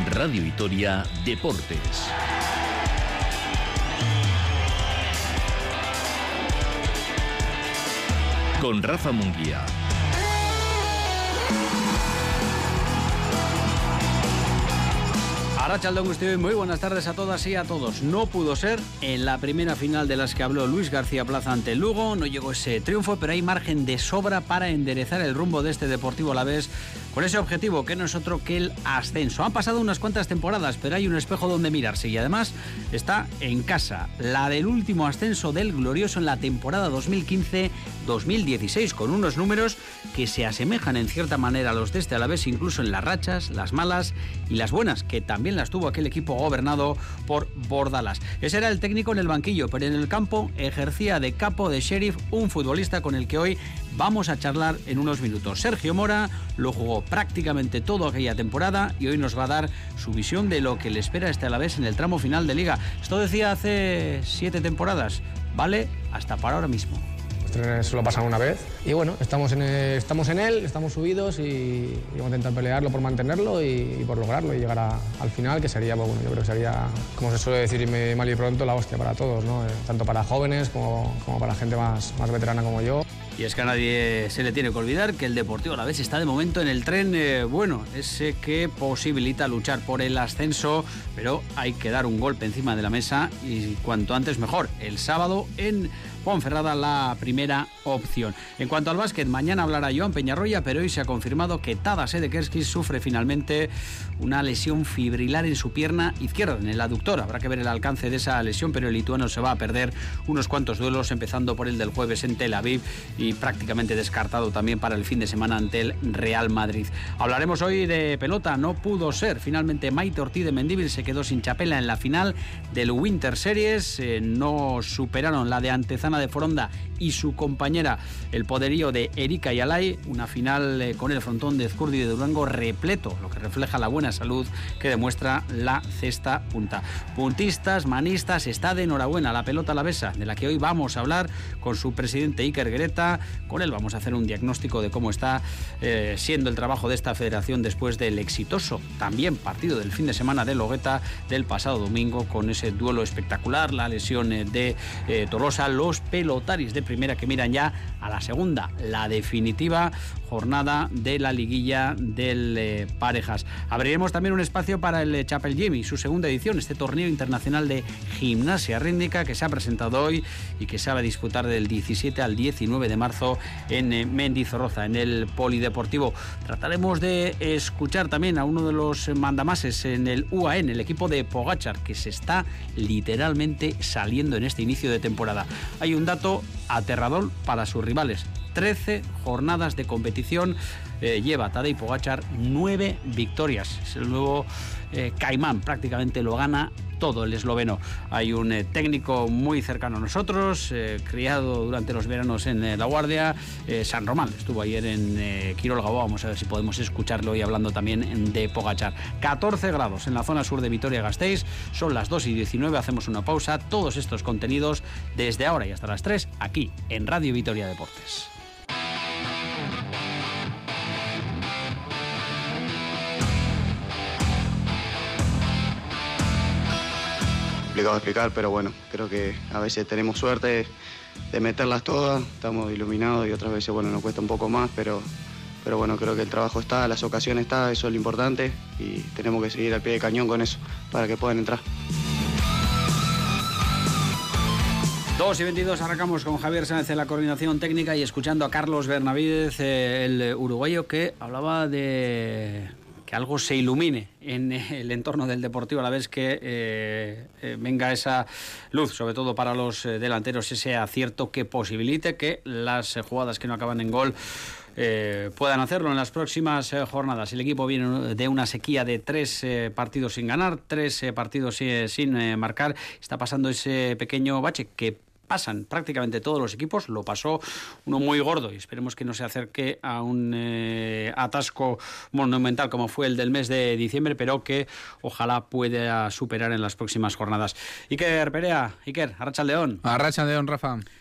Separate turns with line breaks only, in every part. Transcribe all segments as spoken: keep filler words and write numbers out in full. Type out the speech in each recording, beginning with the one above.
Radio Vitoria Deportes. Con Rafa Munguía.
Arratsaldeon guztioi, muy buenas tardes a todas y a todos. No pudo ser en la primera final de las que habló Luis García Plaza ante el Lugo, no llegó ese triunfo, pero hay margen de sobra para enderezar el rumbo de este Deportivo Alavés con ese objetivo que no es otro que el ascenso. Han pasado unas cuantas temporadas, pero hay un espejo donde mirarse y además está en casa, la del último ascenso del Glorioso en la temporada dos mil quince dos mil dieciséis, con unos números que se asemejan en cierta manera a los de este Alavés, incluso en las rachas, las malas y las buenas, que también las tuvo aquel equipo gobernado por Bordalas. Ese era el técnico en el banquillo, pero en el campo ejercía de capo de sheriff un futbolista con el que hoy vamos a charlar en unos minutos. Sergio Mora lo jugó prácticamente toda aquella temporada y hoy nos va a dar su visión de lo que le espera a este Alavés en el tramo final de Liga. Esto decía hace siete temporadas, vale hasta para ahora mismo.
Los trenes solo pasan una vez y bueno, estamos en, el, estamos en él, estamos subidos y, y vamos a intentar pelearlo por mantenerlo y, y por lograrlo y llegar a, al final, que sería, pues, bueno, yo creo que sería, como se suele decir mal y pronto, la hostia para todos, ¿no? Eh, tanto para jóvenes como, como para gente más, más veterana como yo.
Y es que a nadie se le tiene que olvidar que el Deportivo Alavés está de momento en el tren, eh, bueno, ese que posibilita luchar por el ascenso, pero hay que dar un golpe encima de la mesa y cuanto antes mejor. El sábado en Ponferrada la primera opción. En cuanto al básquet, mañana hablará Joan Peñarroya, pero hoy se ha confirmado que Tadas Sedekerski sufre finalmente una lesión fibrilar en su pierna izquierda, en el aductor. Habrá que ver el alcance de esa lesión, pero el lituano se va a perder unos cuantos duelos, empezando por el del jueves en Tel Aviv y prácticamente descartado también para el fin de semana ante el Real Madrid. Hablaremos hoy de pelota, no pudo ser. Finalmente Maite Ortiz de Mendívil se quedó sin chapela en la final del Winter Series. Eh, no superaron la de Antezana de Foronda y su compañera el poderío de Erika Yalay, una final eh, con el frontón de Ezcurdi de Durango repleto, lo que refleja la buena salud que demuestra la cesta punta. Puntistas, manistas, está de enhorabuena la pelota alavesa, de la que hoy vamos a hablar con su presidente Iker Greta. Con él vamos a hacer un diagnóstico de cómo está eh, siendo el trabajo de esta federación después del exitoso también partido del fin de semana de Logueta del pasado domingo, con ese duelo espectacular, la lesión eh, de eh, Tolosa, los pelotaris de primera que miran ya a la segunda, la definitiva jornada de la liguilla del eh, Parejas. Abriremos también un espacio para el eh, Chapel Gym y su segunda edición, este torneo internacional de gimnasia rítmica que se ha presentado hoy y que se va a disputar del diecisiete al diecinueve de marzo en eh, Mendizorroza, en el Polideportivo. Trataremos de escuchar también a uno de los mandamases en el U A E N, el equipo de Pogačar, que se está literalmente saliendo en este inicio de temporada. Hay un dato aterrador para sus rivales: trece jornadas de competición eh, lleva Tadej Pogačar, nueve victorias. Es el nuevo eh, Caimán, prácticamente lo gana todo el esloveno. Hay un eh, técnico muy cercano a nosotros, eh, criado durante los veranos en eh, La Guardia, eh, San Román, estuvo ayer en eh, Quirol Gabó. Vamos a ver si podemos escucharlo y hablando también de Pogačar. catorce grados en la zona sur de Vitoria-Gasteiz, son las dos y diecinueve, hacemos una pausa. Todos estos contenidos desde ahora y hasta las tres, aquí en Radio Vitoria Deportes.
Complicado de explicar, pero bueno, creo que a veces tenemos suerte de meterlas todas, estamos iluminados y otras veces, bueno, nos cuesta un poco más, pero, pero bueno, creo que el trabajo está, las ocasiones está, eso es lo importante y tenemos que seguir al pie de cañón con eso para que puedan entrar.
dos y veintidós, arrancamos con Javier Sáenz en la coordinación técnica y escuchando a Carlos Bernavídez, eh, el uruguayo, que hablaba de que algo se ilumine en el entorno del Deportivo Alavés, que eh, eh, venga esa luz, sobre todo para los eh, delanteros, ese acierto que posibilite que las eh, jugadas que no acaban en gol Eh, puedan hacerlo en las próximas eh, jornadas. El equipo viene de una sequía de tres eh, partidos sin ganar, tres eh, partidos eh, sin eh, marcar. Está pasando ese pequeño bache que pasan prácticamente todos los equipos. Lo pasó uno muy gordo y esperemos que no se acerque a un eh, atasco monumental como fue el del mes de diciembre, pero que ojalá pueda superar en las próximas jornadas. Iker Perea, Iker, Arratsaldeon.
Arratsaldeon, Rafa.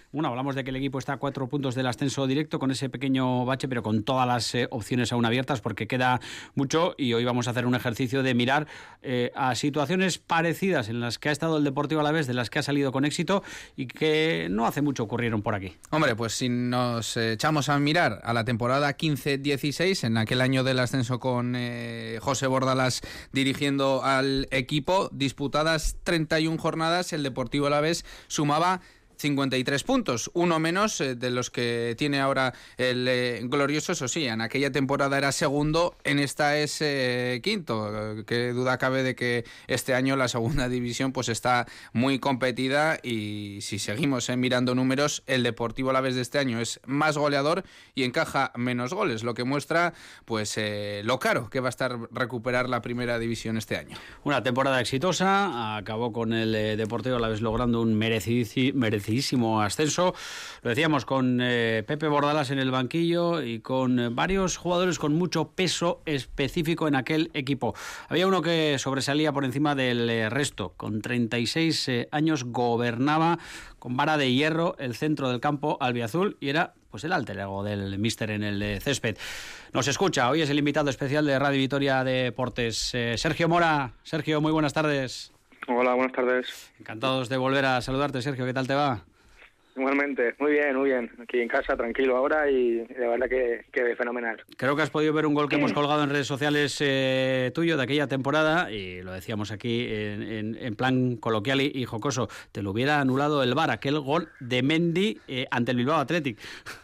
Bueno, hablamos de que el equipo está a cuatro puntos del ascenso directo con ese pequeño bache, pero con todas las eh, opciones aún abiertas porque queda mucho y hoy vamos a hacer un ejercicio de mirar eh, a situaciones parecidas en las que ha estado el Deportivo Alavés, de las que ha salido con éxito y que no hace mucho ocurrieron por aquí.
Hombre, pues si nos echamos a mirar a la temporada quince dieciséis, en aquel año del ascenso con eh, José Bordalás dirigiendo al equipo, disputadas treinta y una jornadas, el Deportivo Alavés sumaba cincuenta y tres puntos, uno menos eh, de los que tiene ahora el eh, Glorioso. Eso sí, en aquella temporada era segundo, en esta es eh, quinto. Qué duda cabe de que este año la segunda división pues está muy competida y si seguimos eh, mirando números, el Deportivo Alavés de este año es más goleador y encaja menos goles, lo que muestra pues eh, lo caro que va a estar recuperar la primera división este año.
Una temporada exitosa, acabó con el eh, Deportivo Alavés logrando un merecidísimo merecido ascenso, lo decíamos, con eh, Pepe Bordalás en el banquillo y con eh, varios jugadores con mucho peso específico en aquel equipo. Había uno que sobresalía por encima del eh, resto, con treinta y seis eh, años gobernaba con vara de hierro el centro del campo albiazul y era pues el alter ego del míster en el eh, césped. Nos escucha, hoy es el invitado especial de Radio Vitoria Deportes, eh, Sergio Mora. Sergio, muy buenas tardes.
Hola, buenas tardes.
Encantados de volver a saludarte, Sergio. ¿Qué tal te va?
Igualmente, muy bien, muy bien. Aquí en casa, tranquilo ahora y de verdad que, que fenomenal.
Creo que has podido ver un gol que hemos colgado en redes sociales eh, tuyo de aquella temporada y lo decíamos aquí en, en, en plan coloquial y, y jocoso. Te lo hubiera anulado el V A R, aquel gol de Mendy eh, ante el Bilbao Athletic.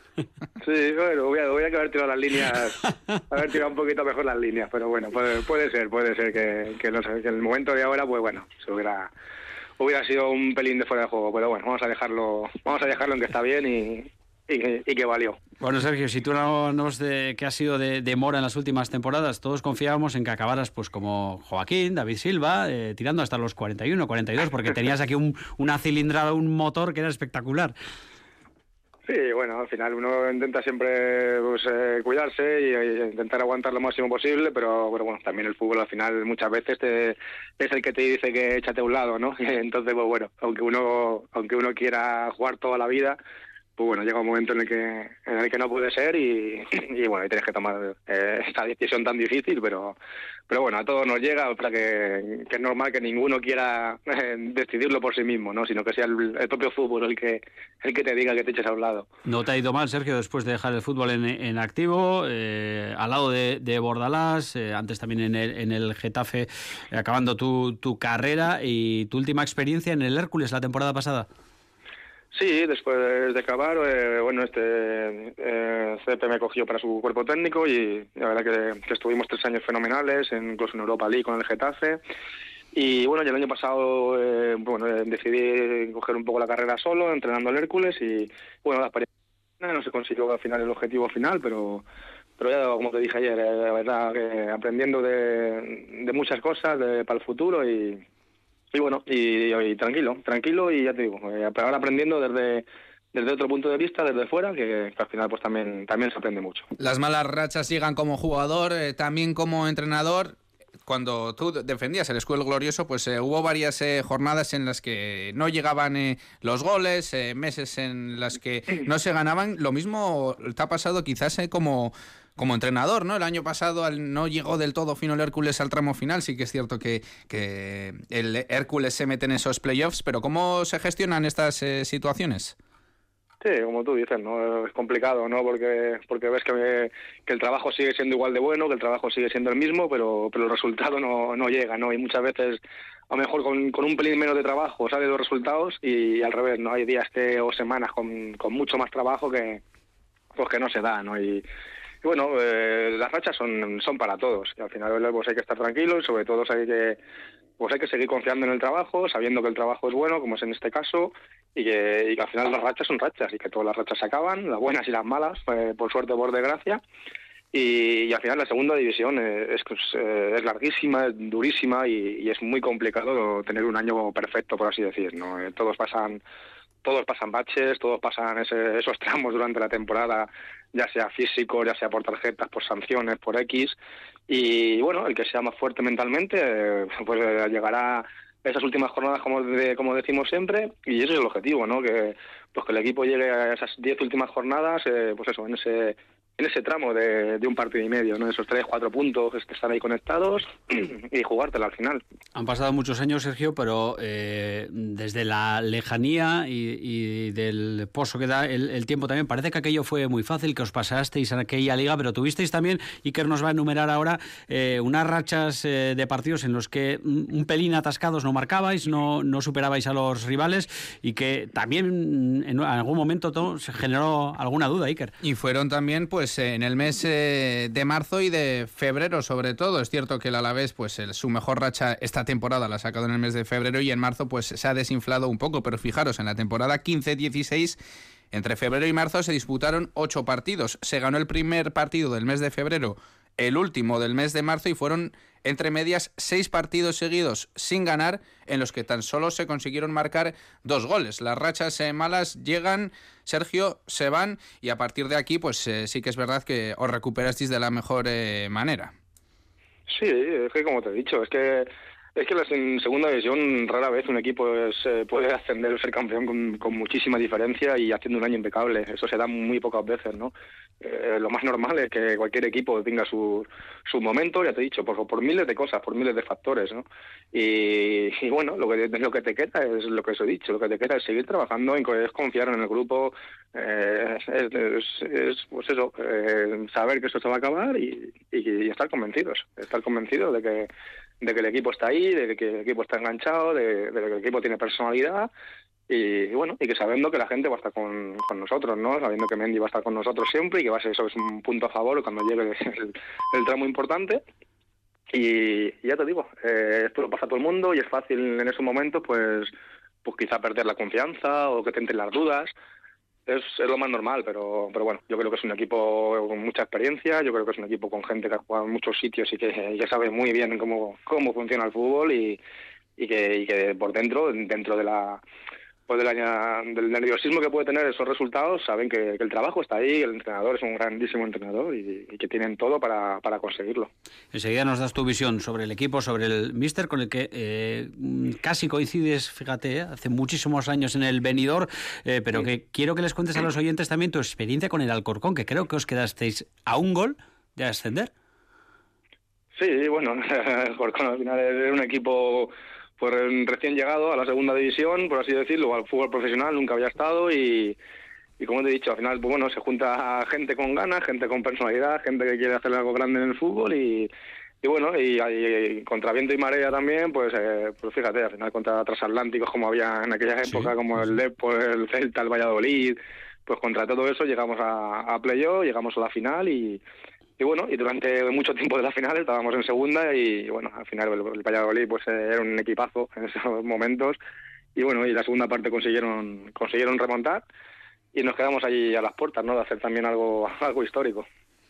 Sí, bueno, voy a, voy a que haber tirado las líneas, haber tirado un poquito mejor las líneas, pero bueno, puede, puede ser, puede ser que, que, no sé, que en el momento de ahora, pues bueno, se hubiera hubiera sido un pelín de fuera de juego, pero bueno, vamos a dejarlo, vamos a dejarlo en que está bien y, y, y que valió.
Bueno, Sergio, si tú no nos de que has sido de, de Mora en las últimas temporadas, todos confiábamos en que acabaras pues como Joaquín, David Silva, eh, tirando hasta los cuarenta y uno, cuarenta y dos, porque tenías aquí un, una cilindrada, un motor que era espectacular.
Sí, bueno, al final uno intenta siempre pues, eh, cuidarse y, y intentar aguantar lo máximo posible, pero, pero bueno, también el fútbol al final muchas veces te, es el que te dice que échate a un lado, ¿no? Entonces, pues bueno, aunque uno aunque uno quiera jugar toda la vida, pues bueno, llega un momento en el que en el que no puede ser y, y bueno, y tienes que tomar eh, esta decisión tan difícil, pero pero bueno, a todos nos llega, o sea que, que es normal que ninguno quiera eh, decidirlo por sí mismo, ¿no? Sino que sea el, el propio fútbol el que el que te diga que te eches a un lado.
No te ha ido mal, Sergio, después de dejar el fútbol en, en activo, eh, al lado de, de Bordalás, eh, antes también en el, en el Getafe, eh, acabando tu, tu carrera y tu última experiencia en el Hércules la temporada pasada.
Sí, después de acabar, eh, bueno, este eh, C P me cogió para su cuerpo técnico y la verdad que, que estuvimos tres años fenomenales, en, incluso en Europa League con el Getafe. Y bueno, ya el año pasado eh, bueno, eh, decidí coger un poco la carrera solo, entrenando al Hércules y bueno, la experiencia no se consiguió al final el objetivo final, pero pero ya como te dije ayer, eh, la verdad que aprendiendo de, de muchas cosas de, para el futuro y Y bueno, y, y tranquilo, tranquilo y ya te digo, eh, ahora aprendiendo desde desde otro punto de vista, desde fuera, que, que al final pues también también se aprende mucho.
Las malas rachas llegan como jugador, eh, también como entrenador. Cuando tú defendías el escudo glorioso, pues eh, hubo varias eh, jornadas en las que no llegaban eh, los goles, eh, meses en las que no se ganaban. Lo mismo te ha pasado quizás eh, como... como entrenador, ¿no? El año pasado no llegó del todo fino el Hércules al tramo final, sí que es cierto que, que el Hércules se mete en esos playoffs, pero ¿cómo se gestionan estas eh, situaciones?
Sí, como tú dices, ¿no? Es complicado, ¿no? Porque porque ves que, que el trabajo sigue siendo igual de bueno, que el trabajo sigue siendo el mismo, pero pero el resultado no, no llega, ¿no? Y muchas veces, a lo mejor con, con un pelín menos de trabajo salen los resultados y al revés, ¿no? Hay días que, o semanas con, con mucho más trabajo que, pues que no se da, ¿no? Y Y bueno, eh, las rachas son son para todos y al final pues hay que estar tranquilos y sobre todo hay que pues hay que seguir confiando en el trabajo, sabiendo que el trabajo es bueno, como es en este caso, y que, y que al final las rachas son rachas y que todas las rachas se acaban, las buenas y las malas, eh, por suerte o por desgracia, y, y al final la segunda división eh, es, eh, es larguísima, es durísima y, y es muy complicado tener un año perfecto, por así decir, ¿no? Eh, todos pasan todos pasan baches, todos pasan ese, esos tramos durante la temporada, ya sea físicos, ya sea por tarjetas, por sanciones, por X, y bueno, el que sea más fuerte mentalmente, eh, pues eh, llegará esas últimas jornadas, como de, como decimos siempre, y ese es el objetivo, ¿no? Que pues que el equipo llegue a esas diez últimas jornadas, eh, pues eso, en ese en ese tramo de, de un partido y medio, ¿no? Esos tres, cuatro puntos, estar ahí conectados y jugártela al final.
Han pasado muchos años, Sergio, pero eh, desde la lejanía y, y del pozo que da el, el tiempo también, parece que aquello fue muy fácil, que os pasasteis en aquella liga, pero tuvisteis también, Iker nos va a enumerar ahora, eh, unas rachas eh, de partidos en los que un pelín atascados no marcabais, no, no superabais a los rivales y que también en algún momento todo, se generó alguna duda, Iker.
Y fueron también, pues, Pues en el mes eh, de marzo y de febrero, sobre todo. Es cierto que el Alavés, pues el, su mejor racha esta temporada la ha sacado en el mes de febrero y en marzo pues se ha desinflado un poco, pero fijaros, en la temporada quince dieciséis, entre febrero y marzo se disputaron ocho partidos. Se ganó el primer partido del mes de febrero, el último del mes de marzo, y fueron entre medias seis partidos seguidos sin ganar, en los que tan solo se consiguieron marcar dos goles. Las rachas eh, malas llegan, Sergio, se van, y a partir de aquí pues eh, sí que es verdad que os recuperasteis de la mejor eh, manera.
Sí, es que como te he dicho, es que es que en segunda división rara vez un equipo es, eh, puede ascender o ser campeón con, con muchísima diferencia y haciendo un año impecable. Eso se da muy pocas veces, ¿no? Eh, lo más normal es que cualquier equipo tenga su, su momento, ya te he dicho, por, por miles de cosas, por miles de factores, ¿no? Y, y bueno, lo que, lo que te queda es lo que os he dicho, lo que te queda es seguir trabajando, es confiar en el grupo, eh, es, es, es pues eso, eh, saber que esto se va a acabar y, y, y estar convencidos, estar convencidos de que de que el equipo está ahí, de que el equipo está enganchado, de, de que el equipo tiene personalidad y, y bueno, y que sabiendo que la gente va a estar con, con nosotros, ¿no? Sabiendo que Mendy va a estar con nosotros siempre y que va a ser, eso es un punto a favor cuando llegue el, el tramo importante. Y, y ya te digo, eh, esto lo pasa a todo el mundo y es fácil en esos momentos pues, pues quizá perder la confianza o que te entren las dudas. Es, es lo más normal, pero pero bueno, yo creo que es un equipo con mucha experiencia, yo creo que es un equipo con gente que ha jugado en muchos sitios y que, y que sabe muy bien cómo cómo funciona el fútbol y, y que y que por dentro, dentro de la pues del, del nerviosismo que puede tener esos resultados, saben que, que el trabajo está ahí, el entrenador es un grandísimo entrenador y, y que tienen todo para, para conseguirlo.
Enseguida nos das tu visión sobre el equipo, sobre el míster, con el que eh, casi coincides, fíjate, eh, hace muchísimos años en el Benidorm, eh, pero sí. que quiero que les cuentes a los oyentes también tu experiencia con el Alcorcón, que creo que os quedasteis a un gol de ascender.
Sí, bueno, el Alcorcón al final es un equipo pues recién llegado a la segunda división, por así decirlo, al fútbol profesional, nunca había estado y, y como te he dicho, al final, pues bueno, se junta gente con ganas, gente con personalidad, gente que quiere hacer algo grande en el fútbol y, y bueno, y, y, y contra viento y marea también, pues, eh, pues fíjate, al final contra transatlánticos como había en aquella época, sí, como el Depor, el Celta, el Valladolid, pues contra todo eso llegamos a, a playoff, llegamos a la final y Y bueno, y durante mucho tiempo de la final estábamos en segunda y bueno, al final el, el Valladolid pues era un equipazo en esos momentos y bueno, y la segunda parte consiguieron consiguieron remontar y nos quedamos allí a las puertas, ¿no? De hacer también algo algo histórico.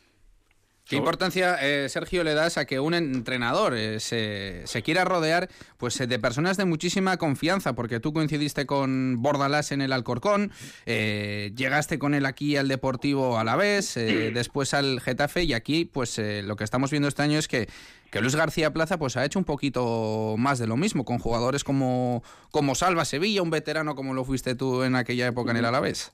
¿Qué importancia, eh, Sergio, le das a que un entrenador eh, se, se quiera rodear pues de personas de muchísima confianza? Porque tú coincidiste con Bordalás en el Alcorcón, eh, llegaste con él aquí al Deportivo Alavés, eh, después al Getafe, y aquí pues eh, lo que estamos viendo este año es que, que Luis García Plaza pues ha hecho un poquito más de lo mismo, con jugadores como, como Salva Sevilla, un veterano como lo fuiste tú en aquella época en el Alavés.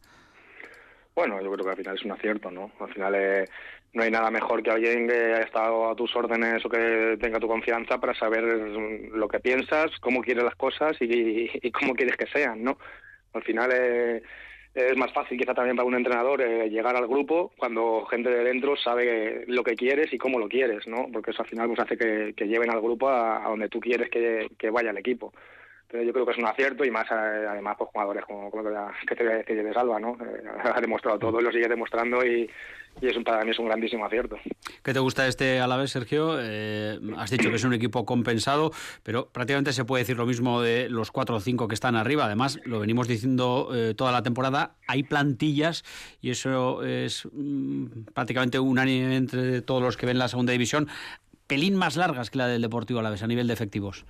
Bueno, yo creo que al final es un acierto, ¿no? Al final eh, no hay nada mejor que alguien que haya estado a tus órdenes o que tenga tu confianza para saber lo que piensas, cómo quieres las cosas y, y cómo quieres que sean, ¿no? Al final eh, es más fácil quizá también para un entrenador eh, llegar al grupo cuando gente de dentro sabe lo que quieres y cómo lo quieres, ¿no? Porque eso al final pues hace que, que lleven al grupo a, a donde tú quieres que, que vaya el equipo. Pero yo creo que es un acierto y más eh, además pues jugadores como, como que te voy a decir de Salva, ¿no? Eh, ha demostrado todo y lo sigue demostrando y, y es un, para mí es un grandísimo acierto.
¿Qué te gusta este Alavés, Sergio? Eh, has dicho que es un equipo compensado, pero prácticamente se puede decir lo mismo de los cuatro o cinco que están arriba. Además, lo venimos diciendo eh, toda la temporada, hay plantillas y eso es mmm, prácticamente unánime entre todos los que ven la segunda división, pelín más largas que la del Deportivo Alavés a nivel de efectivos.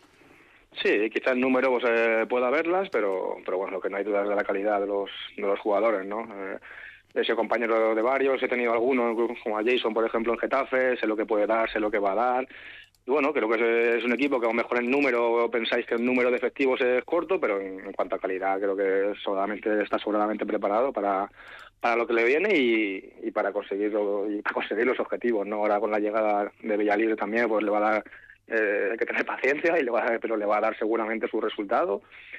Sí, quizá el número pues, eh, pueda verlas, pero pero bueno, lo que no hay duda es de la calidad de los de los jugadores, ¿no? Eh, he sido compañero de varios, he tenido algunos, como a Jason, por ejemplo, en Getafe, sé lo que puede dar, sé lo que va a dar, Y bueno, creo que es un equipo que a lo mejor en número pensáis que el número de efectivos es corto, pero en, en cuanto a calidad creo que solamente está sobradamente preparado para, para lo que le viene y, y para conseguirlo y para conseguir los objetivos, ¿no? Ahora con la llegada de Villalibre también, pues le va a dar eh, hay que tener paciencia, y le va a, pero le va a dar seguramente su resultado.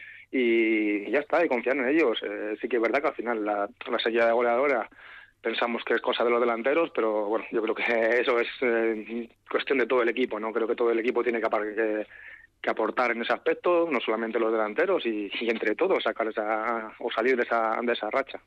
Y ya está, y confiar en ellos. Eh, sí que es verdad que al final la, la serie de goleadora pensamos que es cosa de los delanteros, pero bueno, yo creo que eso es eh, cuestión de todo el equipo, ¿no? Creo que todo el equipo tiene que, que, que aportar en ese aspecto, no solamente los delanteros, y, y entre todos sacar esa o salir de esa de esa racha.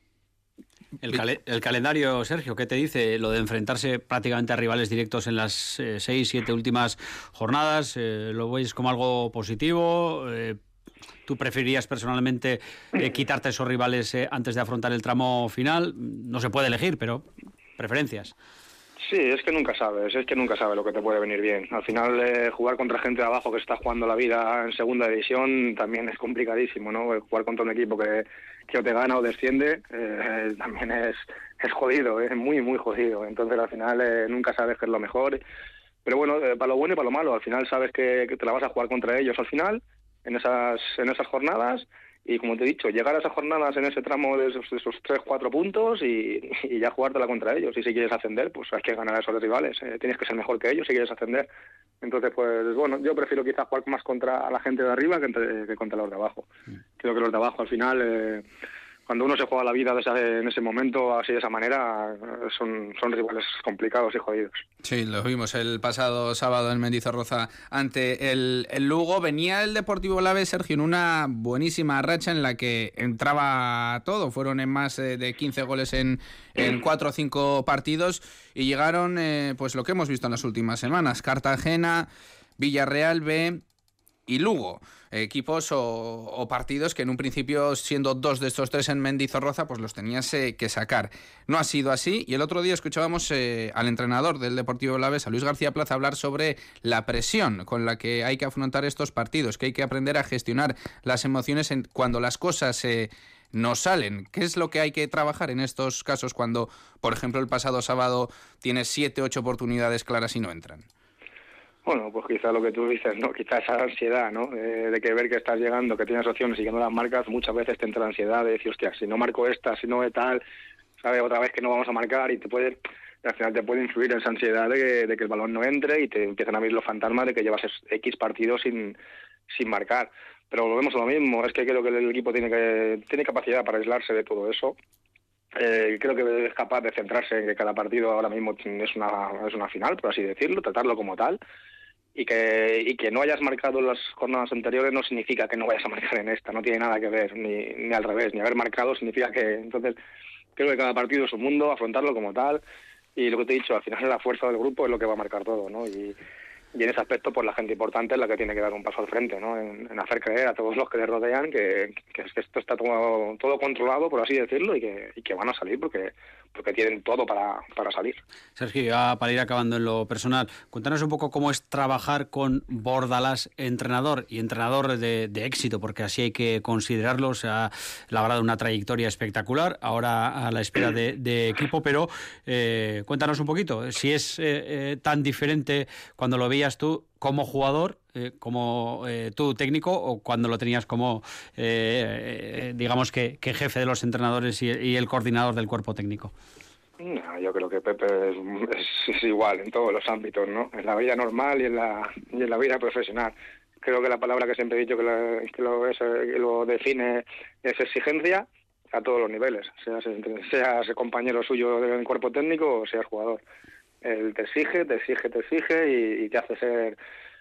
El, cal- el calendario, Sergio, ¿qué te dice? Lo de enfrentarse prácticamente a rivales directos en las eh, seis, siete últimas jornadas, eh, ¿lo veis como algo positivo? Eh, ¿Tú preferirías personalmente eh, quitarte esos rivales eh, antes de afrontar el tramo final? No se puede elegir, pero preferencias.
Sí, es que nunca sabes, es que nunca sabes lo que te puede venir bien. Al final, eh, jugar contra gente de abajo que está jugando la vida en segunda división también es complicadísimo, ¿no? Jugar contra un equipo que, que o te gana o desciende eh, también es, es jodido, es muy, muy jodido. Entonces, al final, eh, nunca sabes qué es lo mejor. Pero bueno, eh, para lo bueno y para lo malo, al final sabes que, que te la vas a jugar contra ellos al final, en esas en esas jornadas, y como te he dicho, llegar a esas jornadas en ese tramo de esos, de esos tres, cuatro puntos y, y ya jugártela contra ellos. Y si quieres ascender, pues hay que ganar a esos rivales, eh, tienes que ser mejor que ellos si quieres ascender. Entonces, pues bueno, yo prefiero quizás jugar más contra la gente de arriba que, entre, que contra los de abajo. Creo que los de abajo al final, eh, cuando uno se juega la vida de esa, en ese momento, así de esa manera, son, son rivales complicados y jodidos.
Sí, lo vimos el pasado sábado en Mendizorroza ante el, el Lugo. Venía el Deportivo Alavés, Sergio, en una buenísima racha en la que entraba todo. Fueron en más de quince goles en, en cuatro o cinco partidos y llegaron eh, pues lo que hemos visto en las últimas semanas. Cartagena, Villarreal B y Lugo, equipos o, o partidos que en un principio, siendo dos de estos tres en Mendizorroza, pues los tenías eh, que sacar. No ha sido así, y el otro día escuchábamos eh, al entrenador del Deportivo Alavés, a Luis García Plaza, hablar sobre la presión con la que hay que afrontar estos partidos, que hay que aprender a gestionar las emociones en, cuando las cosas eh, no salen. ¿Qué es lo que hay que trabajar en estos casos cuando, por ejemplo, el pasado sábado tienes siete, ocho oportunidades claras y no entran?
Bueno, pues quizá lo que tú dices, ¿no? Quizá esa ansiedad, ¿no? Eh, de que ver que estás llegando, que tienes opciones y que no las marcas, muchas veces te entra la ansiedad de decir, hostia, si no marco esta, si no de tal, ¿sabes? Otra vez que no vamos a marcar, y te puede, y al final te puede influir esa ansiedad de que, de que el balón no entre y te empiezan a abrir los fantasmas de que llevas X partidos sin, sin marcar. Pero volvemos a lo mismo, es que creo que el equipo tiene que tiene capacidad para aislarse de todo eso. Eh, creo que es capaz de centrarse en que cada partido ahora mismo es una, es una final, por así decirlo, tratarlo como tal. Y que, y que no hayas marcado en las jornadas anteriores no significa que no vayas a marcar en esta, no tiene nada que ver, ni, ni al revés, ni haber marcado significa que... Entonces, creo que cada partido es un mundo, afrontarlo como tal, y lo que te he dicho, al final la fuerza del grupo es lo que va a marcar todo, ¿no? Y, y en ese aspecto, pues la gente importante es la que tiene que dar un paso al frente, ¿no? En, en hacer creer a todos los que le rodean que, que esto está todo, todo controlado, por así decirlo, y que, y que van a salir porque, porque tienen todo para, para salir.
Sergio, ya para ir acabando en lo personal, cuéntanos un poco cómo es trabajar con Bordalás, entrenador y entrenador de, de éxito, porque así hay que considerarlo. Se ha labrado una trayectoria espectacular, ahora a la espera de, de equipo, pero eh, cuéntanos un poquito, si es eh, eh, tan diferente cuando lo veías tú como jugador, eh, como eh, tú técnico, o cuando lo tenías como, eh, eh, digamos que, que jefe de los entrenadores y, y el coordinador del cuerpo técnico.
No, yo creo que Pepe es, es, es igual en todos los ámbitos, ¿no? En la vida normal y en la, y en la vida profesional. Creo que la palabra que siempre he dicho que, la, que, lo, es, que lo define es exigencia a todos los niveles, seas, seas compañero suyo del cuerpo técnico o seas jugador. Él te exige, te exige, te exige y, y te hace ser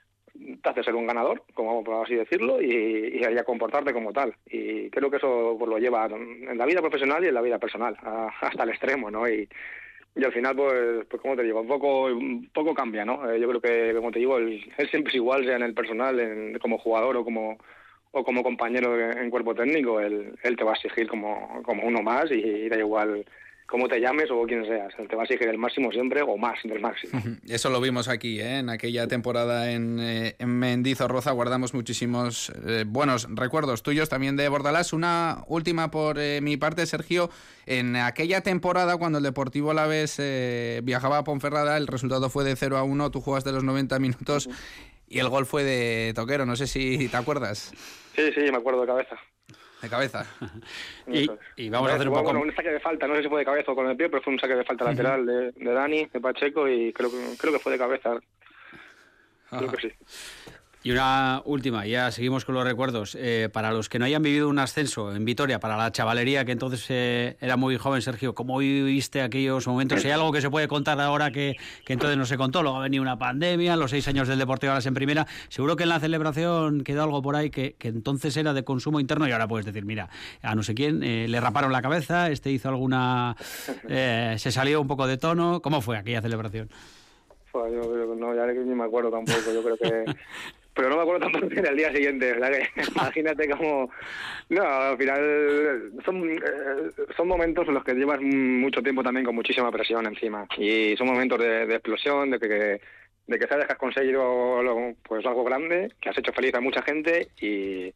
te hace ser un ganador, como por así decirlo, y, y a comportarte como tal. Y creo que eso pues, lo lleva en la vida profesional y en la vida personal, a, hasta el extremo, ¿no? Y, y al final, pues, pues como te digo, un poco, un poco cambia, ¿no? Eh, yo creo que, como te digo, él, él siempre es igual, sea en el personal, en, como jugador o como o como compañero en cuerpo técnico, él, él te va a exigir como, como uno más y, y da igual cómo te llames o quién seas. Te va a exigir el máximo siempre o más del máximo.
Eso lo vimos aquí, ¿eh? En aquella temporada en, eh, en Mendizorroza. Guardamos muchísimos eh, buenos recuerdos tuyos también de Bordalás. Una última por eh, mi parte, Sergio. En aquella temporada, cuando el Deportivo Alavés eh, viajaba a Ponferrada, el resultado fue de cero a uno. Tú jugaste los noventa minutos uh-huh. y el gol fue de Toquero. No sé si te acuerdas.
Sí, sí, me acuerdo de cabeza.
De cabeza.
y, y vamos a hacer un poco...
Bueno, un saque de falta, no sé si fue de cabeza o con el pie, pero fue un saque de falta uh-huh. lateral de, de Dani, de Pacheco, y creo que creo que fue de cabeza. Ajá. Creo que sí.
Y una última, ya seguimos con los recuerdos. Eh, para los que no hayan vivido un ascenso en Vitoria, para la chavalería que entonces eh, era muy joven, Sergio, ¿cómo viviste aquellos momentos? ¿Hay algo que se puede contar ahora que, que entonces no se contó? Luego ha venido una pandemia, los seis años del Deportivo Alavés en primera. Seguro que en la celebración quedó algo por ahí que, que entonces era de consumo interno y ahora puedes decir, mira, a no sé quién eh, le raparon la cabeza, este hizo alguna... Eh, se salió un poco de tono. ¿Cómo fue aquella celebración?
Pues yo, yo no, ya ni me acuerdo tampoco, yo creo que... Pero no me acuerdo tampoco que era el día siguiente, ¿verdad? Que, imagínate cómo... No, al final son, eh, son momentos en los que llevas mucho tiempo también con muchísima presión encima. Y son momentos de, de explosión, de que, de que sabes que has conseguido lo, pues algo grande, que has hecho feliz a mucha gente y...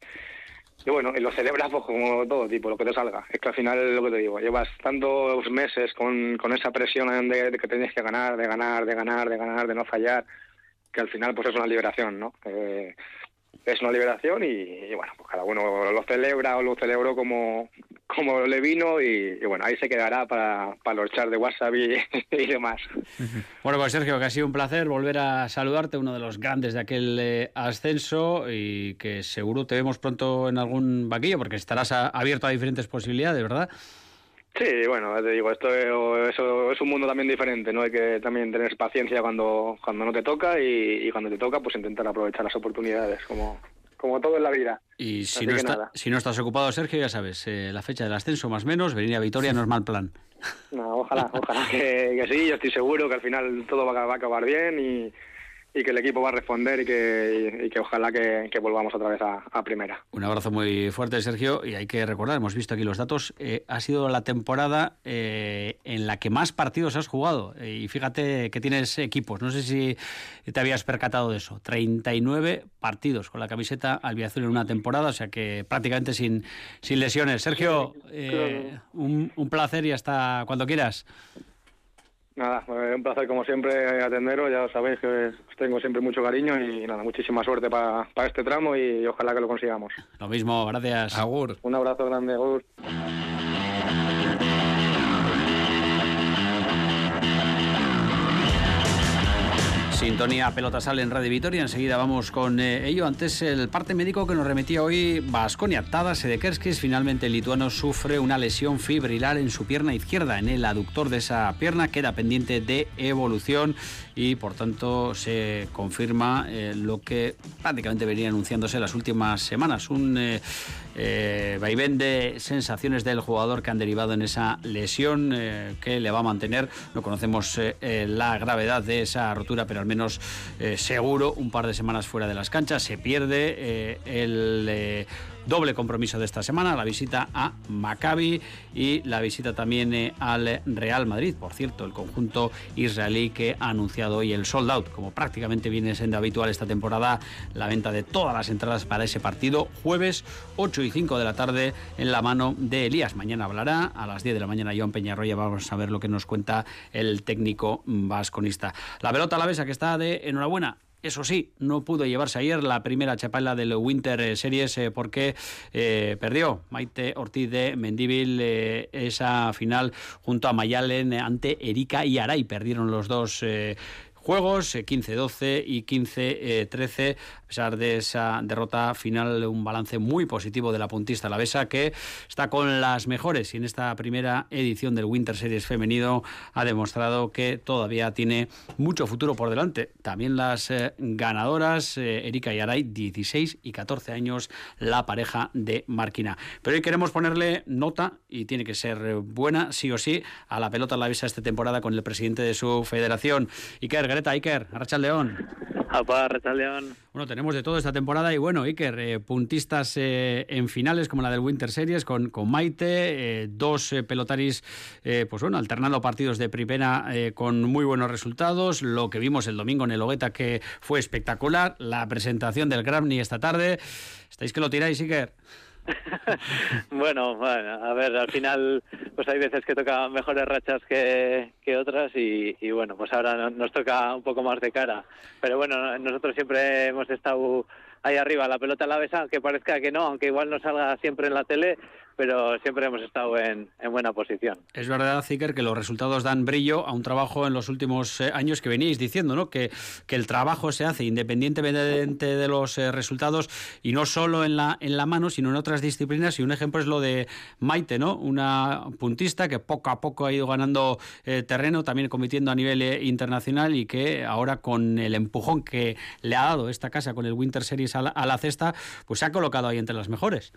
Y bueno, y lo celebras pues como todo tipo, lo que te salga. Es que al final es lo que te digo, llevas tantos meses con, con esa presión de, de que tienes que ganar, de ganar, de ganar, de ganar, de no fallar, que al final pues es una liberación, ¿no? Eh, es una liberación y, y bueno, pues cada uno lo celebra o lo celebró como, como le vino y, y bueno, ahí se quedará para, para los chats de WhatsApp y, y demás.
Bueno, pues Sergio, que ha sido un placer volver a saludarte, uno de los grandes de aquel eh, ascenso y que seguro te vemos pronto en algún banquillo porque estarás a, abierto a diferentes posibilidades, ¿verdad?
Sí, bueno, te digo, esto es, eso es un mundo también diferente, ¿no? Hay que también tener paciencia cuando cuando no te toca y, y cuando te toca, pues intentar aprovechar las oportunidades, como, como todo en la vida.
Y si no, está, si no estás ocupado, Sergio, ya sabes, eh, la fecha del ascenso más o menos, venir a Vitoria no es mal plan.
No, ojalá, ojalá que, que sí, yo estoy seguro que al final todo va a, va a acabar bien y... y que el equipo va a responder y que, y que ojalá que, que volvamos otra vez a, a primera.
Un abrazo muy fuerte, Sergio, y hay que recordar, hemos visto aquí los datos, eh, ha sido la temporada eh, en la que más partidos has jugado, eh, y fíjate que tienes equipos, no sé si te habías percatado de eso, treinta y nueve partidos con la camiseta albiazul en una temporada, o sea que prácticamente sin, sin lesiones. Sergio, eh, un, un placer y hasta cuando quieras.
Nada, un placer como siempre atenderos, ya sabéis que os tengo siempre mucho cariño y nada, muchísima suerte para pa este tramo y ojalá que lo consigamos.
Lo mismo, gracias.
Agur.
Un abrazo grande, agur.
Sintonía Pelota Sal en Radio Vitoria. Enseguida vamos con eh, ello. Antes, el parte médico que nos remitía hoy Baskonia. Tadas Sedekerskis. Finalmente, el lituano sufre una lesión fibrilar en su pierna izquierda. En el aductor de esa pierna queda pendiente de evolución y, por tanto, se confirma eh, lo que prácticamente venía anunciándose en las últimas semanas. Un eh, eh, vaivén de sensaciones del jugador que han derivado en esa lesión eh, que le va a mantener. No conocemos eh, eh, la gravedad de esa rotura, pero al menos eh, seguro un par de semanas fuera de las canchas. Se pierde eh, el eh, doble compromiso de esta semana, la visita a Maccabi y la visita también eh, al Real Madrid. Por cierto, el conjunto israelí que ha anunciado hoy el sold out, como prácticamente viene siendo habitual esta temporada, la venta de todas las entradas para ese partido, jueves ocho y cinco de la tarde, en la mano de Elías. Mañana hablará a las diez de la mañana Joan Peñarroya. Vamos a ver lo que nos cuenta el técnico vasconista. La pelota alavesa, que está de enhorabuena. Eso sí, no pudo llevarse ayer la primera chapela del Winter Series eh, porque eh, perdió Maite Ortiz de Mendívil eh, esa final junto a Mayalen ante Erika y Aray. Perdieron los dos eh, juegos, quince doce y quince trece. A pesar de esa derrota final, un balance muy positivo de la puntista alavesa, que está con las mejores y en esta primera edición del Winter Series femenino ha demostrado que todavía tiene mucho futuro por delante. También las eh, ganadoras, eh, Erika y Aray, dieciséis y catorce años, la pareja de Marquina. Pero hoy queremos ponerle nota, y tiene que ser buena, sí o sí, a la pelota alavesa esta temporada con el presidente de su federación, Iker Gareta. Iker, Arratsaldeon.
Apa, Arratsaldeon.
Bueno, tenemos de todo esta temporada y bueno, Iker, eh, puntistas eh, en finales como la del Winter Series con, con Maite, eh, dos eh, pelotaris, eh, pues bueno, alternando partidos de primera eh, con muy buenos resultados, lo que vimos el domingo en el Ogueta que fue espectacular, la presentación del Grammy esta tarde, ¿estáis que lo tiráis, Iker?
bueno, bueno, a ver, al final pues hay veces que toca mejores rachas que, que otras y, y bueno, pues ahora nos toca un poco más de cara. Pero bueno, nosotros siempre hemos estado ahí arriba, la pelota a la besa, aunque parezca que no, aunque igual no salga siempre en la tele, pero siempre hemos estado en, en buena posición.
Es verdad, Iker, que los resultados dan brillo a un trabajo en los últimos eh, años que veníais diciendo, ¿no? Que, que el trabajo se hace independientemente de los eh, resultados y no solo en la, en la mano, sino en otras disciplinas. Y un ejemplo es lo de Maite, ¿no? Una puntista que poco a poco ha ido ganando eh, terreno, también compitiendo a nivel eh, internacional y que ahora con el empujón que le ha dado esta casa con el Winter Series a la, a la cesta, pues se ha colocado ahí entre las mejores.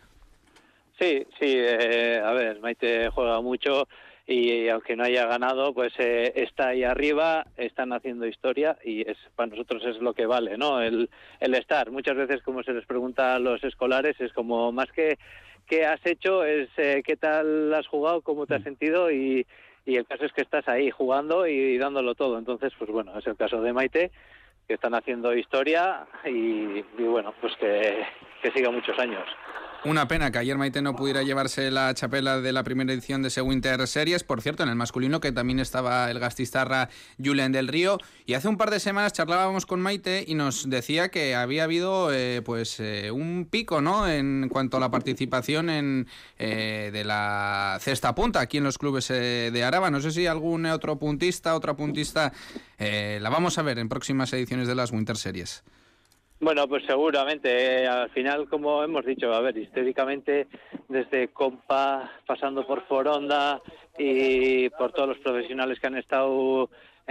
Sí, sí, eh, a ver, Maite juega mucho y aunque no haya ganado, pues eh, está ahí arriba, están haciendo historia y es para nosotros es lo que vale, ¿no? El, el estar. Muchas veces, como se les pregunta a los escolares, es como más que qué has hecho, es eh, qué tal has jugado, cómo te has sentido y, y el caso es que estás ahí jugando y dándolo todo. Entonces, pues bueno, es el caso de Maite, que están haciendo historia y, y bueno, pues que, que siga muchos años.
Una pena que ayer Maite no pudiera llevarse la chapela de la primera edición de ese Winter Series. Por cierto, en el masculino, que también estaba el gastistarra Julen del Río. Y hace un par de semanas charlábamos con Maite y nos decía que había habido eh, pues eh, un pico, ¿no? En cuanto a la participación en eh, de la cesta punta aquí en los clubes eh, de Araba. No sé si algún otro puntista, otra puntista, eh, la vamos a ver en próximas ediciones de las Winter Series.
Bueno, pues seguramente, eh, al final, como hemos dicho, a ver, históricamente, desde Compa, pasando por Foronda y por todos los profesionales que han estado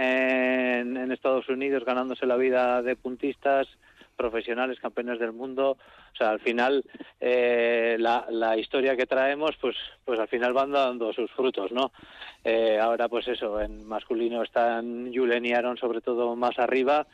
en, en Estados Unidos ganándose la vida de puntistas, profesionales, campeones del mundo, o sea, al final, eh, la, la historia que traemos, pues pues al final van dando sus frutos, ¿no? Eh, ahora, pues eso, en masculino están Julen y Aaron, sobre todo, más arriba,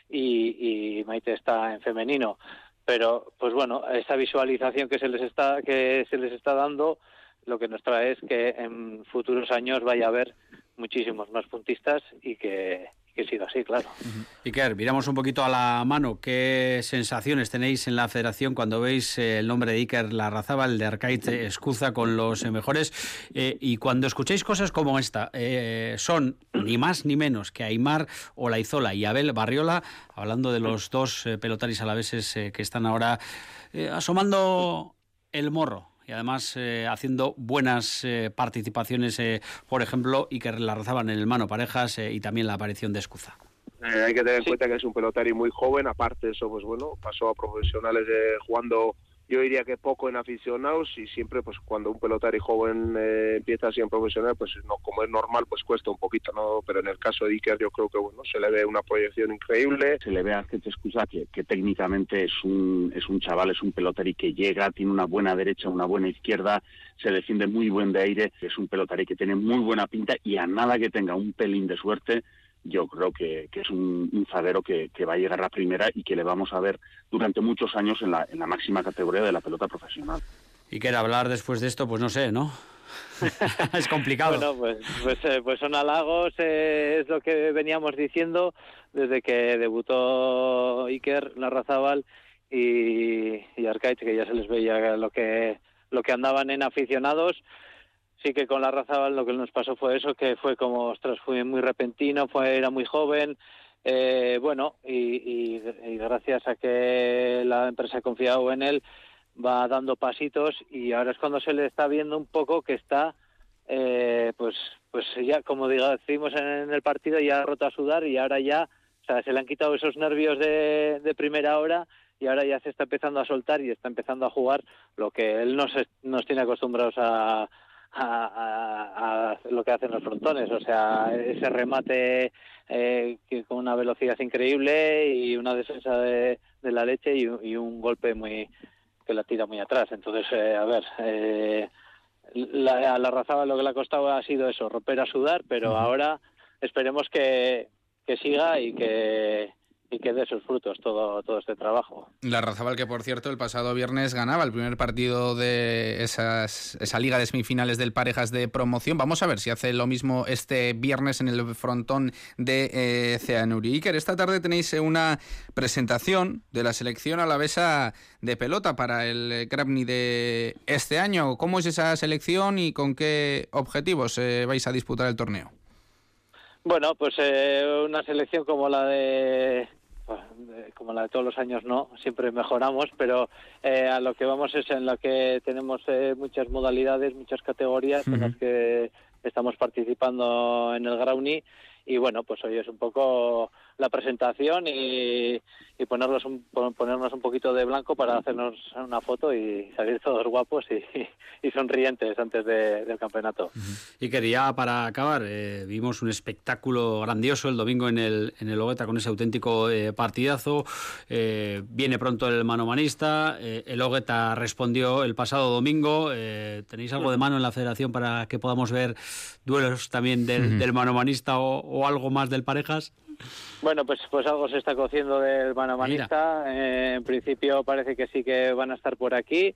Y, y Maite está en femenino, pero pues bueno, esa visualización que se les está que se les está dando lo que nos trae es que en futuros años vaya a haber muchísimos más puntistas y que, que siga así, claro.
Uh-huh. Iker, miramos un poquito a la mano. ¿Qué sensaciones tenéis en la federación cuando veis el nombre de Iker Larrazábal, de Arkaitz Escuza con los mejores? Eh, y cuando escuchéis cosas como esta, eh, son ni más ni menos que Aimar Olaizola y Abel Barriola, hablando de los dos eh, pelotaris alaveses eh, que están ahora eh, asomando el morro. Y además eh, haciendo buenas eh, participaciones, eh, por ejemplo, y que la rezaban en el mano parejas eh, y también la aparición de Escuza.
Eh, hay que tener en sí. cuenta que es un pelotari muy joven, aparte de eso, pues bueno, pasó a profesionales eh, jugando, yo diría que poco en aficionados y siempre, pues cuando un pelotari joven eh, empieza así en profesional, pues no, como es normal, pues cuesta un poquito, ¿no? Pero en el caso de Iker yo creo que, bueno, se le ve una proyección increíble.
Se le ve a Arkaitz Escuza que, que técnicamente es un, es un chaval, es un pelotari que llega, tiene una buena derecha, una buena izquierda, se defiende muy buen de aire, es un pelotari que tiene muy buena pinta y a nada que tenga un pelín de suerte, yo creo que, que es un, un zaguero que, que va a llegar a primera y que le vamos a ver durante muchos años en la, en la máxima categoría de la pelota profesional.
Y que hablar después de esto, pues no sé, ¿no? Es complicado.
Bueno, pues, pues, eh, pues son halagos, eh, es lo que veníamos diciendo desde que debutó Iker Larrazábal y, y Arkaitz, que ya se les veía lo que, lo que andaban en aficionados. Sí que con Larrazábal lo que nos pasó fue eso, que fue como, ostras, fue muy repentino, fue era muy joven, eh, bueno, y, y, y gracias a que la empresa ha confiado en él, va dando pasitos y ahora es cuando se le está viendo un poco que está, eh, pues pues ya, como digo, decimos en el partido, ya ha roto a sudar y ahora ya, o sea, se le han quitado esos nervios de, de primera hora y ahora ya se está empezando a soltar y está empezando a jugar lo que él nos, nos tiene acostumbrados a... A, a, a lo que hacen los frontones, o sea, ese remate eh, que con una velocidad increíble y una defensa de, de la leche y, y un golpe muy que la tira muy atrás. Entonces, eh, a ver, eh, la, a Larrazábal lo que le ha costado ha sido eso, romper a sudar, pero uh-huh. ahora esperemos que, que siga y que y que dé sus frutos todo todo este trabajo.
Larrazábal, que por cierto el pasado viernes ganaba el primer partido de esas, esa liga de semifinales del Parejas de promoción. Vamos a ver si hace lo mismo este viernes en el frontón de eh, Ceanuri. Iker, esta tarde tenéis una presentación de la selección alavesa de pelota para el Grabny de este año. ¿Cómo es esa selección y con qué objetivos eh, vais a disputar el torneo?
Bueno, pues eh, una selección como la de como la de todos los años, no, siempre mejoramos, pero eh, a lo que vamos es en la que tenemos eh, muchas modalidades, muchas categorías uh-huh. en las que estamos participando en el Grabny, y bueno, pues hoy es un poco la presentación y, y ponernos un, ponernos un poquito de blanco para hacernos una foto y salir todos guapos y, y sonrientes antes de, del campeonato.
Uh-huh. Y quería, para acabar, eh, vimos un espectáculo grandioso el domingo en el en el Ogueta con ese auténtico eh, partidazo. Eh, viene pronto el manomanista, eh, el Ogueta respondió el pasado domingo. Eh, ¿Tenéis algo de mano en la federación para que podamos ver duelos también del, uh-huh. del manomanista o, o algo más del Parejas?
Bueno, pues pues algo se está cociendo del manomanista. Eh, en principio parece que sí que van a estar por aquí.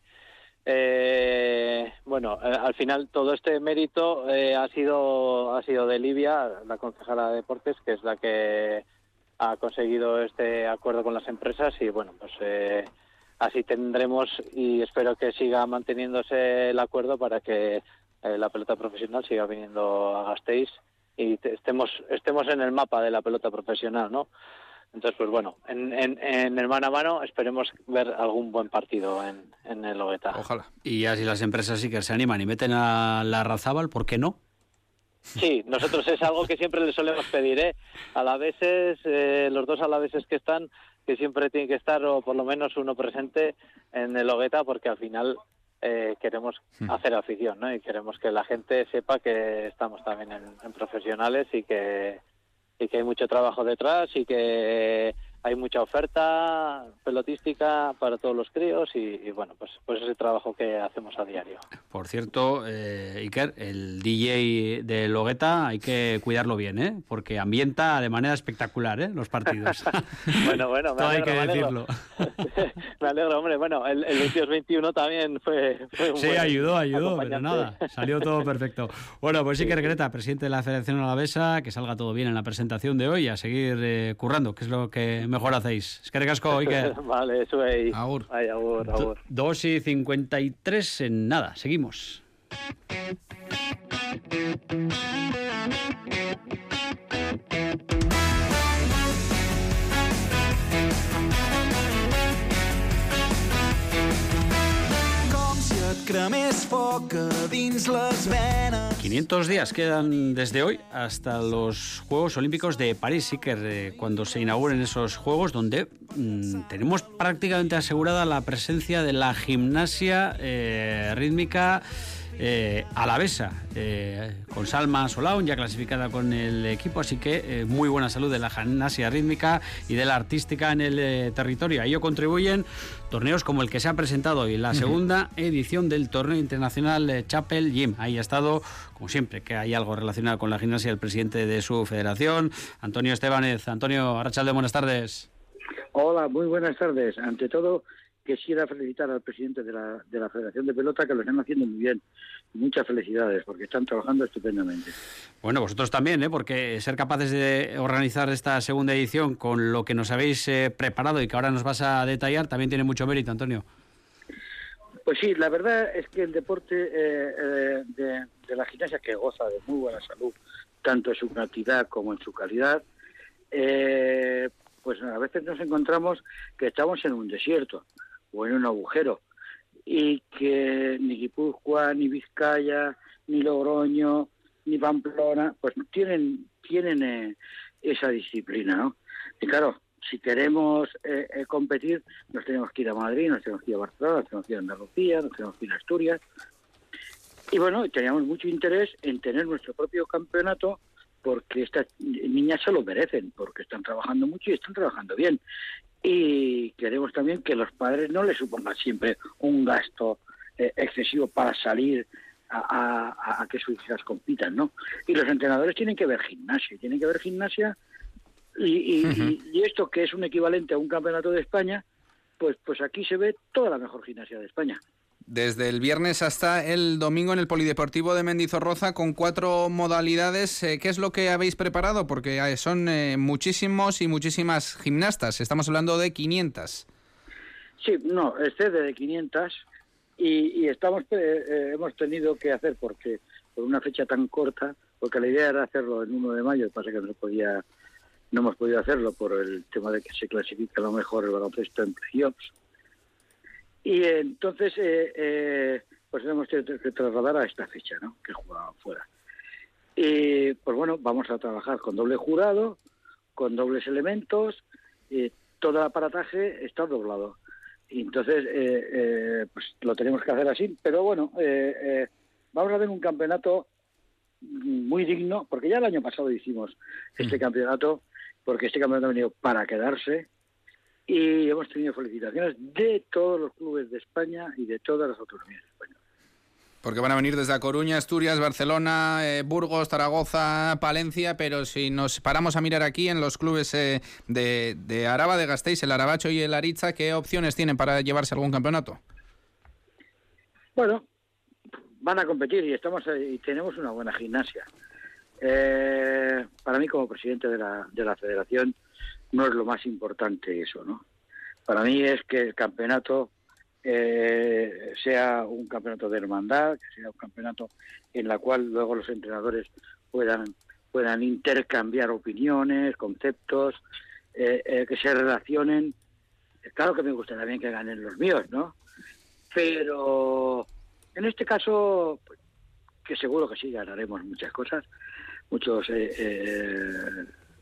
Eh, bueno, eh, al final todo este mérito eh, ha sido ha sido de Livia, la concejala de deportes, que es la que ha conseguido este acuerdo con las empresas, y bueno, pues eh, así tendremos, y espero que siga manteniéndose el acuerdo para que eh, la pelota profesional siga viniendo a Gasteiz y te, estemos estemos en el mapa de la pelota profesional, ¿no? Entonces, pues bueno, en, en, en el mano a mano esperemos ver algún buen partido en, en el Ogueta.
Ojalá.
Y así las empresas sí que se animan y meten a Larrazábal, ¿por qué no?
Sí, nosotros es algo que siempre les solemos pedir, ¿eh? Alaveses, eh, los dos alaveses que están, que siempre tienen que estar, o por lo menos uno presente en el Ogueta, porque al final eh, queremos hmm. hacer afición, ¿no? Y queremos que la gente sepa que estamos también en, en profesionales y que y que hay mucho trabajo detrás y que hay mucha oferta pelotística para todos los críos y, y bueno, pues pues ese trabajo que hacemos a diario.
Por cierto, eh, Iker, el D J de Ogueta hay que cuidarlo bien, ¿eh? Porque ambienta de manera espectacular, ¿eh? Los partidos.
bueno, bueno, me alegro,
hay que
me
decirlo.
me alegro, hombre. Bueno, el, el veintidós veintiuno también fue, fue un
Sí,
buen
ayudó, ayudó, pero nada, salió todo perfecto. Bueno, pues Iker Greta, presidente de la Federación Alavesa, que salga todo bien en la presentación de hoy y a seguir eh, currando, que es lo que mejor hacéis. Es que recasco, Iker.
Vale, eso es.
Agur.
Ay, agur, agur.
dos y cincuenta y tres en nada. Seguimos. quinientos días quedan desde hoy hasta los Juegos Olímpicos de París, Iker, eh, cuando se inauguren esos Juegos, donde mmm, tenemos prácticamente asegurada la presencia de la gimnasia eh, rítmica Eh, alavesa, eh, con Salma Solaun ya clasificada con el equipo, así que eh, muy buena salud de la gimnasia rítmica y de la artística en el eh, territorio. A ello contribuyen torneos como el que se ha presentado hoy, la segunda edición del torneo internacional eh, Chapel Gym. Ahí ha estado, como siempre, que hay algo relacionado con la gimnasia, el presidente de su federación, Antonio Estebanez. Antonio, arratsalde, buenas tardes.
Hola, muy buenas tardes. Ante todo, quisiera felicitar al presidente de la, de la Federación de Pelota, que lo están haciendo muy bien. Muchas felicidades, porque están trabajando estupendamente.
Bueno, vosotros también, ¿eh? Porque ser capaces de organizar esta segunda edición con lo que nos habéis eh, preparado y que ahora nos vas a detallar, también tiene mucho mérito, Antonio.
Pues sí, la verdad es que el deporte eh, eh, de, de la gimnasia, que goza de muy buena salud, tanto en su cantidad como en su calidad, eh, pues a veces nos encontramos que estamos en un desierto o en un agujero, y que ni Guipúzcoa, ni Vizcaya, ni Logroño, ni Pamplona, pues tienen tienen eh, esa disciplina, ¿no? Y claro, si queremos eh, eh, competir, nos tenemos que ir a Madrid, nos tenemos que ir a Barcelona, nos tenemos que ir a Andalucía, nos tenemos que ir a Asturias. Y bueno, teníamos mucho interés en tener nuestro propio campeonato, porque estas niñas se lo merecen, porque están trabajando mucho y están trabajando bien. Y queremos también que los padres no les supongan siempre un gasto eh, excesivo para salir a, a, a que sus hijas compitan, ¿no? Y los entrenadores tienen que ver gimnasia, tienen que ver gimnasia Y, y,
Uh-huh.
y, y esto, que es un equivalente a un campeonato de España, pues, pues aquí se ve toda la mejor gimnasia de España.
Desde el viernes hasta el domingo en el Polideportivo de Mendizorroza con cuatro modalidades. Eh, ¿Qué es lo que habéis preparado? Porque eh, son eh, muchísimos y muchísimas gimnastas. Estamos hablando de quinientas.
Sí, no, excede de quinientas y, y estamos eh, eh, hemos tenido que hacer, porque por una fecha tan corta, porque la idea era hacerlo el uno de mayo, pasa que no podía, no hemos podido hacerlo por el tema de que se clasifica a lo mejor el baloncesto en playoffs. Y entonces, eh, eh, pues hemos tenido que trasladar a esta fecha, ¿no?, que jugaba fuera. Y pues bueno, vamos a trabajar con doble jurado, con dobles elementos, y todo el aparataje está doblado. Y entonces, eh, eh, pues lo tenemos que hacer así. Pero bueno, eh, eh, vamos a hacer un campeonato muy digno, porque ya el año pasado hicimos este campeonato, porque este campeonato ha venido para quedarse. Y hemos tenido felicitaciones de todos los clubes de España y de todas las autonomías españolas.
Porque van a venir desde A Coruña, Asturias, Barcelona, eh, Burgos, Zaragoza, Palencia, pero si nos paramos a mirar aquí en los clubes eh, de, de Araba, de Gasteiz, el Arabacho y el Aritza, ¿qué opciones tienen para llevarse algún campeonato?
Bueno, van a competir y estamos y tenemos una buena gimnasia. Eh, para mí, como presidente de la, de la federación, no es lo más importante eso, ¿no? Para mí es que el campeonato eh, sea un campeonato de hermandad, que sea un campeonato en la cual luego los entrenadores puedan puedan intercambiar opiniones, conceptos, eh, eh, que se relacionen. Claro que me gusta también que ganen los míos, ¿no? Pero en este caso, pues, que seguro que sí ganaremos muchas cosas, muchos eh, eh,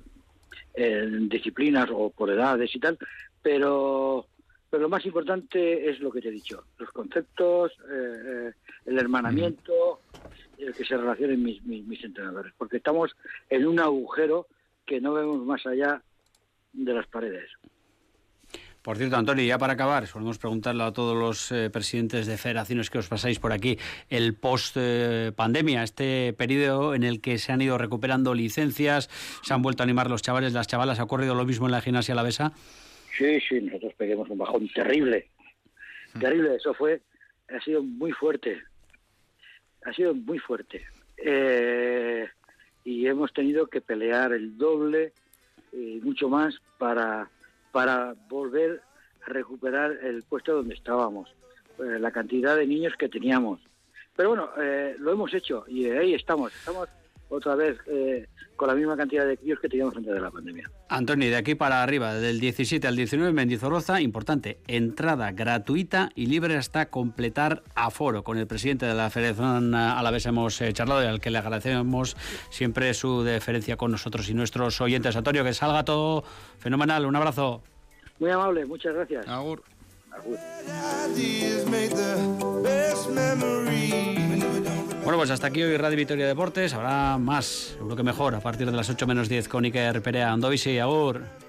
en disciplinas o por edades y tal, pero pero lo más importante es lo que te he dicho, los conceptos, eh, el hermanamiento, el que se relacionen mis, mis, mis entrenadores, porque estamos en un agujero que no vemos más allá de las paredes.
Por cierto, Antonio, ya para acabar, solemos preguntarle a todos los eh, presidentes de federaciones que os pasáis por aquí, el post-pandemia, eh, este periodo en el que se han ido recuperando licencias, se han vuelto a animar los chavales, las chavalas, ¿ha ocurrido lo mismo en la gimnasia alavesa?
Sí, sí, nosotros peguemos un bajón terrible, terrible, eso fue, ha sido muy fuerte, ha sido muy fuerte, eh, y hemos tenido que pelear el doble y mucho más para... para volver a recuperar el puesto donde estábamos, eh, la cantidad de niños que teníamos. Pero bueno, eh, lo hemos hecho y ahí estamos, estamos otra vez eh, con la misma cantidad de críos que teníamos antes de la pandemia.
Antonio, de aquí para arriba, del diecisiete al diecinueve en Mendizorroza, importante, entrada gratuita y libre hasta completar aforo. Con el presidente de la Federación Alavesa hemos eh, charlado y al que le agradecemos siempre su deferencia con nosotros y nuestros oyentes. Antonio, que salga todo fenomenal, un abrazo.
Muy amable, muchas gracias.
Agur.
Agur.
Bueno, pues hasta aquí hoy Radio Vitoria Deportes. Habrá más, seguro que mejor, a partir de las ocho menos diez con Iker Perea. Andovisi, agur.